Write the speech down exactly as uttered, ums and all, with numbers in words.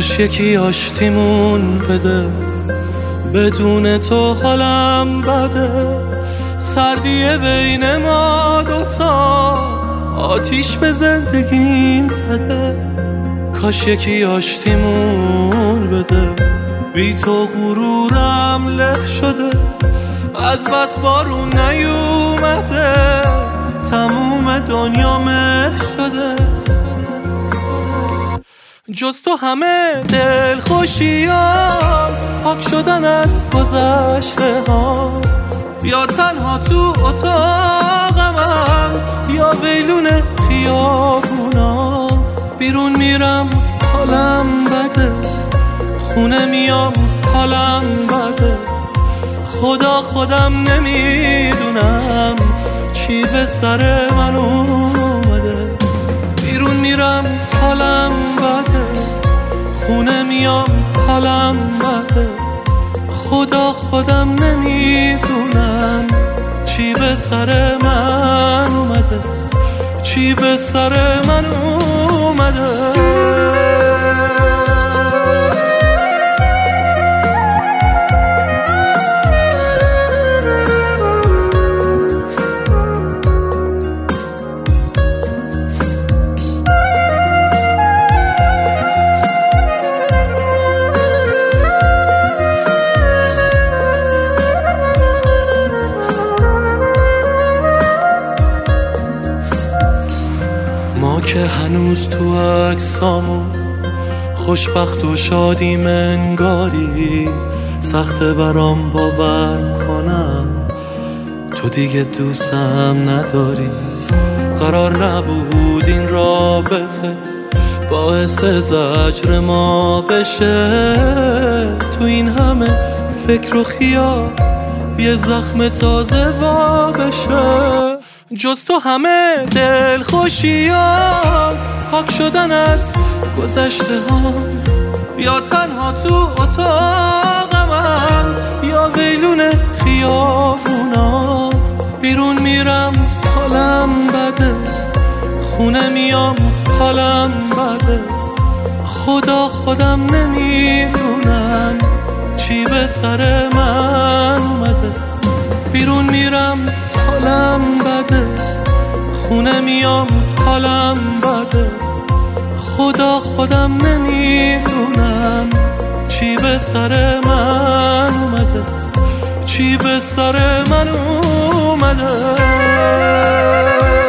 کاش یکی آشتیمون بده، بدون تو حالم بده. سردیه بین ما دوتا آتیش به زندگیم زده. کاش یکی آشتیمون بده، بی تو غرورم له شده. از بس بارون نیومده، تموم دنیا مه شده. جز تو همه دل خوشیام پاک شدن از گذشته ها. یا تنها تو اتاقمم یا ویلون خیابونا. بیرون میرم حالم بده، خونه میام حالم بده. خدا خودم نمیدونم چی به سر من اومده. بیرون میرم حالم بده، خونه میام حالم بده. خدا خودم نمیدونم چی به سر من اومده، چی به سر من اومده. ما که هنوز تو عکسامون خوشبخت و شادی منگاری. سخته برام باور کنم تو دیگه دوستم نداری. قرار نبود این رابطه باعث زجر ما بشه. تو این همه فکر و خیال یه زخم تازه وا بشه. جز تو همه دل خوشیام پاک شدن از گذشته ها. یا تنها تو اتاقمم یا ویلون خیابونا. بیرون میرم حالم بده، خونه میام حالم بده. خدا خودم نمیدونم چی به سر من اومده. بیرون میرم حالم بده، خونه میام حالم بده. خدا خودم نمیدونم چی به سر من اومده، چی به سر من اومده.